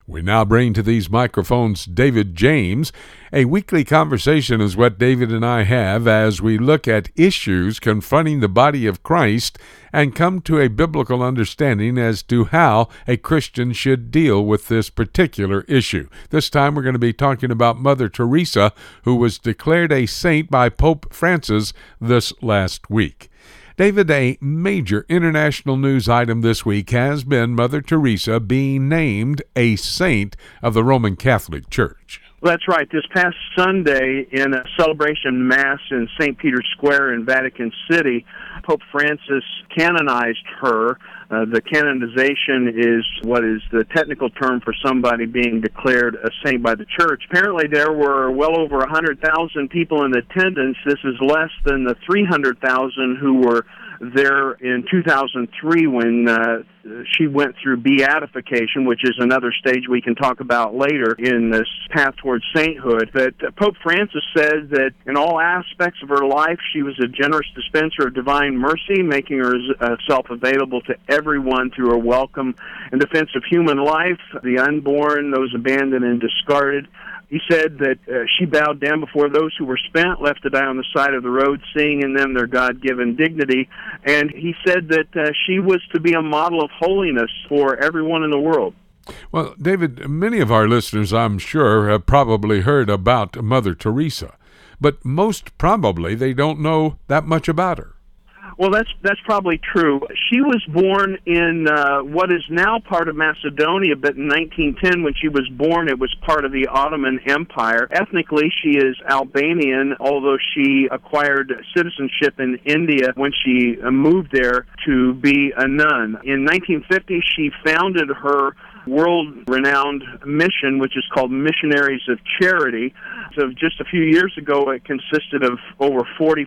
We now bring to these microphones David James. A weekly conversation is what David and I have as we look at issues confronting the body of Christ and come to a biblical understanding as to how a Christian should deal with this particular issue. This time we're going to be talking about Mother Teresa, who was declared a saint by Pope Francis this last week. David, a major international news item this week has been Mother Teresa being named a saint of the Roman Catholic Church. Well, that's right. This past Sunday, in a celebration mass in St. Peter's Square in Vatican City, Pope Francis canonized her. The canonization is what is the technical term for somebody being declared a saint by the Church. Apparently, there were well over 100,000 people in attendance. This is less than the 300,000 who were there in 2003 when she went through beatification, which is another stage we can talk about later in this path towards sainthood. But Pope Francis said that in all aspects of her life, she was a generous dispenser of divine mercy, making herself available to everyone through her welcome and defense of human life, the unborn, those abandoned and discarded. He said that she bowed down before those who were spent, left to die on the side of the road, seeing in them their God-given dignity. And he said that she was to be a model of holiness for everyone in the world. Well, David, many of our listeners, I'm sure, have probably heard about Mother Teresa, but most probably they don't know that much about her. Well, that's probably true. She was born in what is now part of Macedonia, but in 1910, when she was born, it was part of the Ottoman Empire. Ethnically, she is Albanian, although she acquired citizenship in India when she moved there to be a nun. In 1950, she founded her world-renowned mission, which is called Missionaries of Charity. So just a few years ago, it consisted of over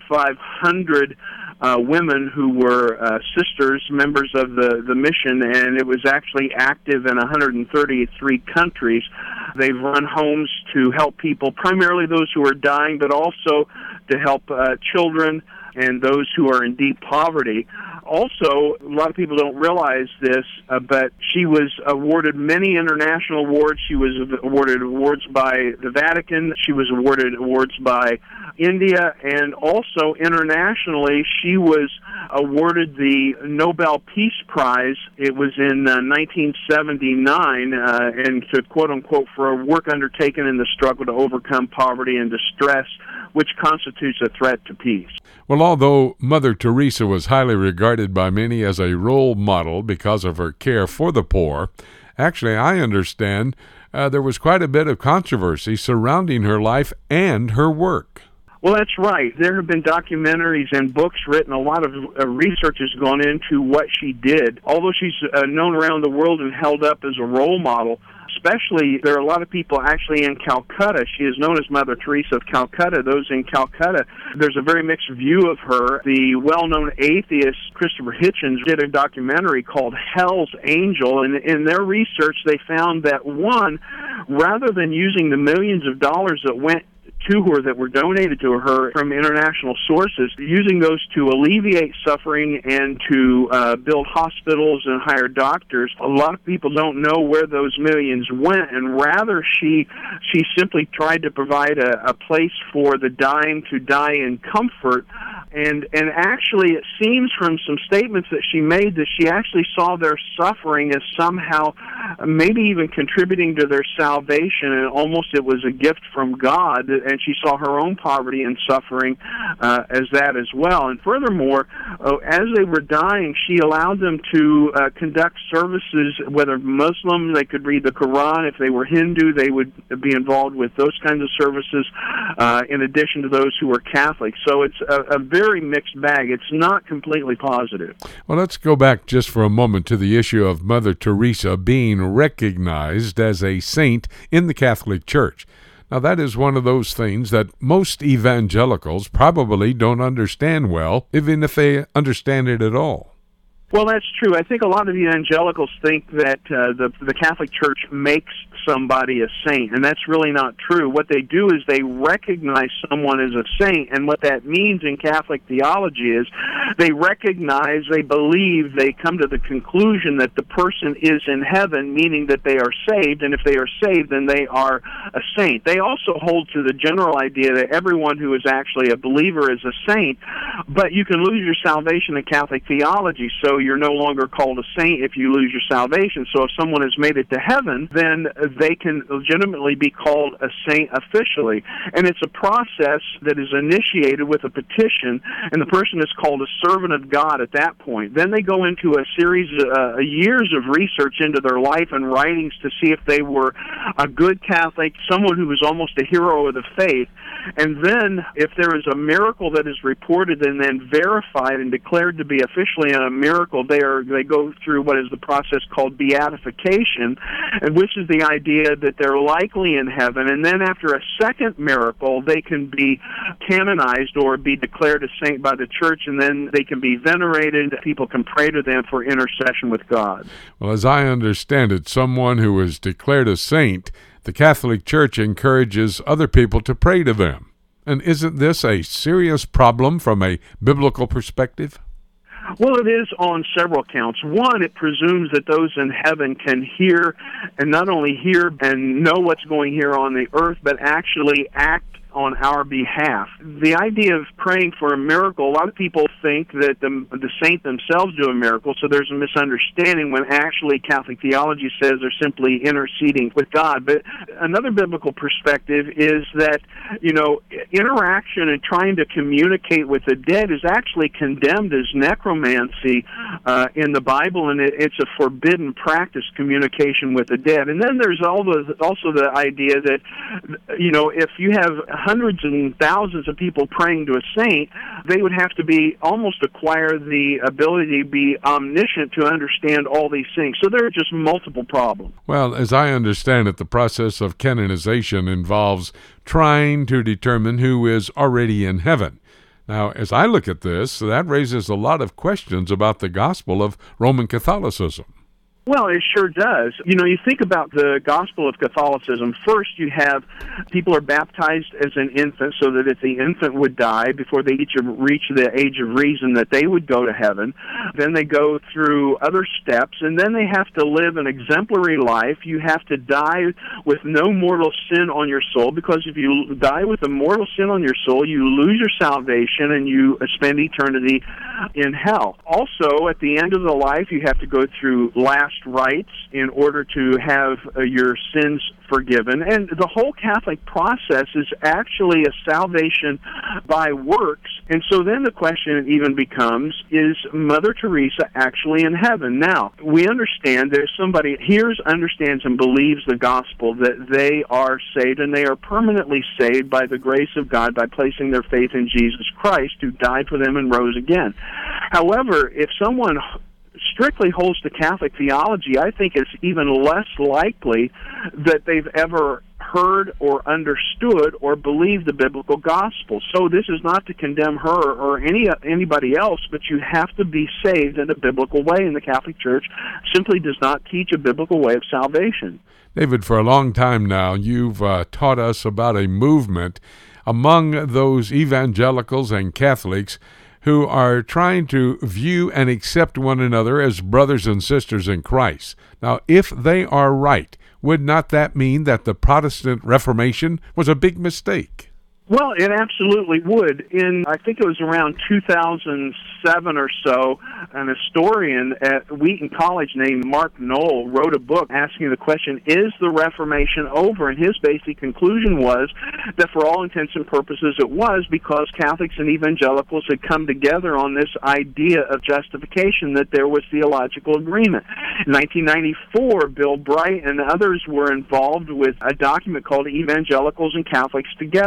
4,500 women who were sisters, members of the mission, and it was actually active in 133 countries. They've run homes to help people, primarily those who are dying, but also to help children and those who are in deep poverty. Also, a lot of people don't realize this, but she was awarded many international awards. She was awarded awards by the Vatican. She was awarded awards by India, and also internationally, she was awarded the Nobel Peace Prize. It was in 1979, and to quote-unquote, for a work undertaken in the struggle to overcome poverty and distress, which constitutes a threat to peace. Well, although Mother Teresa was highly regarded by many as a role model because of her care for the poor, actually, I understand there was quite a bit of controversy surrounding her life and her work. Well, that's right. There have been documentaries and books written. A lot of research has gone into what she did. Although she's known around the world and held up as a role model, especially there are a lot of people actually in Calcutta. She is known as Mother Teresa of Calcutta. Those in Calcutta, there's a very mixed view of her. The well-known atheist Christopher Hitchens did a documentary called Hell's Angel, and in their research they found that, one, rather than using the millions of dollars that went to her, that were donated to her from international sources, using those to alleviate suffering and to build hospitals and hire doctors. A lot of people don't know where those millions went, and rather she simply tried to provide a place for the dying to die in comfort. And actually, it seems from some statements that she made that she actually saw their suffering as somehow maybe even contributing to their salvation, and almost it was a gift from God, and she saw her own poverty and suffering as that as well. And furthermore, as they were dying, she allowed them to conduct services, whether Muslim, they could read the Quran. If they were Hindu, they would be involved with those kinds of services, in addition to those who were Catholic. So it's a very mixed bag. It's not completely positive. Well, let's go back just for a moment to the issue of Mother Teresa being recognized as a saint in the Catholic Church. Now, that is one of those things that most evangelicals probably don't understand well, even if they understand it at all. Well, that's true. I think a lot of evangelicals think that the Catholic Church makes somebody a saint, and that's really not true. What they do is they recognize someone as a saint, and what that means in Catholic theology is they recognize, they believe, they come to the conclusion that the person is in heaven, meaning that they are saved, and if they are saved, then they are a saint. They also hold to the general idea that everyone who is actually a believer is a saint, but you can lose your salvation in Catholic theology, so you're no longer called a saint if you lose your salvation. So if someone has made it to heaven, then they can legitimately be called a saint officially. And it's a process that is initiated with a petition, and the person is called a servant of God at that point. Then they go into a series of years of research into their life and writings to see if they were a good Catholic, someone who was almost a hero of the faith. And then if there is a miracle that is reported and then verified and declared to be officially a miracle, they go through what is the process called beatification, and which is the idea that they're likely in heaven. And then after a second miracle, they can be canonized or be declared a saint by the church, and then they can be venerated. People can pray to them for intercession with God. Well, as I understand it, someone who is declared a saint, the Catholic Church encourages other people to pray to them. And isn't this a serious problem from a biblical perspective? Well, it is on several counts. One, it presumes that those in heaven can hear, and not only hear and know what's going here on the earth, but actually act on our behalf. The idea of praying for a miracle, a lot of people think that the saint themselves do a miracle, so there's a misunderstanding when actually Catholic theology says they're simply interceding with God. But another biblical perspective is that, interaction and trying to communicate with the dead is actually condemned as necromancy in the Bible, and it's a forbidden practice, communication with the dead. And then there's also the idea that, if you have hundreds and thousands of people praying to a saint, they would have to almost acquire the ability to be omniscient to understand all these things. So there are just multiple problems. Well, as I understand it, the process of canonization involves trying to determine who is already in heaven. Now, as I look at this, that raises a lot of questions about the gospel of Roman Catholicism. Well, it sure does. You think about the gospel of Catholicism. First, you have people are baptized as an infant so that if the infant would die before they reach the age of reason, that they would go to heaven. Then they go through other steps, and then they have to live an exemplary life. You have to die with no mortal sin on your soul, because if you die with a mortal sin on your soul, you lose your salvation and you spend eternity in hell. Also, at the end of the life, you have to go through last rites in order to have your sins forgiven. And the whole Catholic process is actually a salvation by works. And so then the question even becomes, is Mother Teresa actually in heaven? Now, we understand that if somebody hears, understands, and believes the gospel, that they are saved, and they are permanently saved by the grace of God by placing their faith in Jesus Christ, who died for them and rose again. However, if someone strictly holds to Catholic theology, I think it's even less likely that they've ever heard or understood or believed the biblical gospel. So this is not to condemn her or anybody else, but you have to be saved in a biblical way, and the Catholic Church simply does not teach a biblical way of salvation. David, for a long time now, you've taught us about a movement among those evangelicals and Catholics who are trying to view and accept one another as brothers and sisters in Christ. Now, if they are right, would not that mean that the Protestant Reformation was a big mistake? Well, it absolutely would. I think it was around 2007 or so, an historian at Wheaton College named Mark Knoll wrote a book asking the question, is the Reformation over? And his basic conclusion was that for all intents and purposes it was, because Catholics and evangelicals had come together on this idea of justification, that there was theological agreement. In 1994, Bill Bright and others were involved with a document called Evangelicals and Catholics Together, and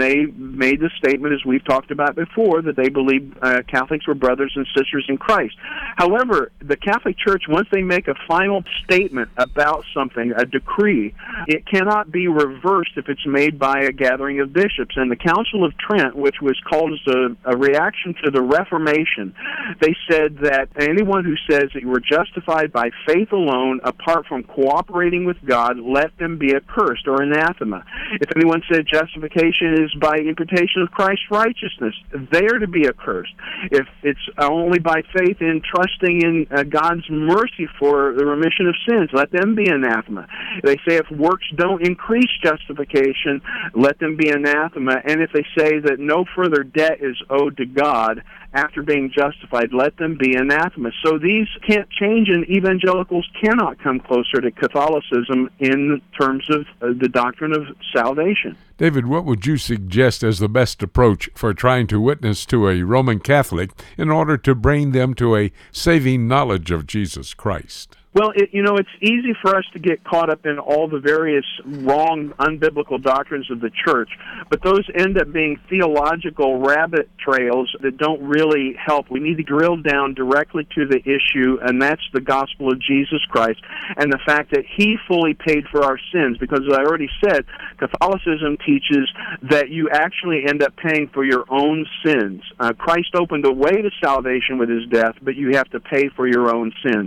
they made the statement, as we've talked about before, that they believe Catholics were brothers and sisters in Christ. However, the Catholic Church, once they make a final statement about something, a decree, it cannot be reversed if it's made by a gathering of bishops. And the Council of Trent, which was called as a reaction to the Reformation, they said that anyone who says that you were justified by faith alone, apart from cooperating with God, let them be accursed or anathema. If anyone said justification is by imputation of Christ's righteousness, they are to be accursed. If it's only by faith in trusting in God's mercy for the remission of sins, let them be anathema. They say if works don't increase justification, let them be anathema. And if they say that no further debt is owed to God after being justified, let them be anathema. So these can't change, and evangelicals cannot come closer to Catholicism in terms of the doctrine of salvation. David, what would you suggest as the best approach for trying to witness to a Roman Catholic in order to bring them to a saving knowledge of Jesus Christ? Well, it's easy for us to get caught up in all the various wrong, unbiblical doctrines of the Church, but those end up being theological rabbit trails that don't really help. We need to drill down directly to the issue, and that's the gospel of Jesus Christ and the fact that He fully paid for our sins, because as I already said, Catholicism teaches that you actually end up paying for your own sins. Christ opened a way to salvation with His death, but you have to pay for your own sins.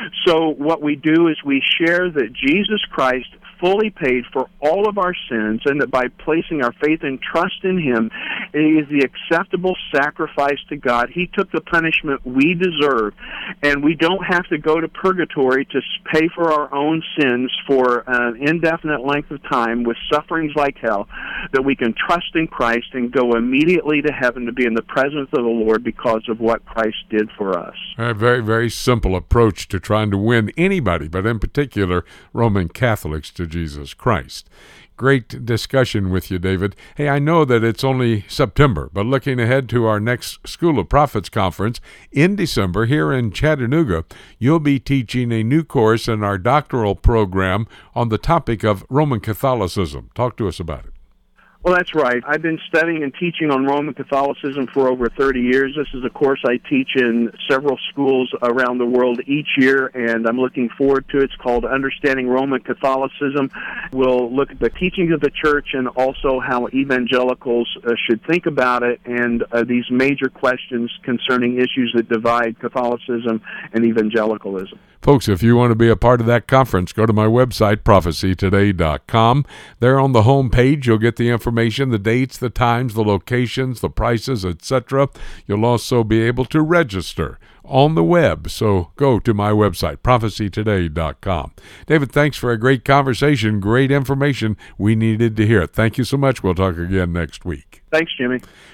So what we do is we share that Jesus Christ fully paid for all of our sins, and that by placing our faith and trust in Him, He is the acceptable sacrifice to God. He took the punishment we deserve, and we don't have to go to purgatory to pay for our own sins for an indefinite length of time with sufferings like hell, that we can trust in Christ and go immediately to heaven to be in the presence of the Lord because of what Christ did for us. A very, very simple approach to trying to win anybody, but in particular Roman Catholics, to Jesus Christ. Great discussion with you, David. Hey, I know that it's only September, but looking ahead to our next School of Prophets conference in December here in Chattanooga, you'll be teaching a new course in our doctoral program on the topic of Roman Catholicism. Talk to us about it. Well, that's right. I've been studying and teaching on Roman Catholicism for over 30 years. This is a course I teach in several schools around the world each year, and I'm looking forward to it. It's called Understanding Roman Catholicism. We'll look at the teachings of the Church and also how evangelicals should think about it, and these major questions concerning issues that divide Catholicism and evangelicalism. Folks, if you want to be a part of that conference, go to my website, prophecytoday.com. There on the home page, you'll get the information, the dates, the times, the locations, the prices, etc. You'll also be able to register on the web. So go to my website, prophecytoday.com. David, thanks for a great conversation, great information. We needed to hear it. Thank you so much. We'll talk again next week. Thanks, Jimmy.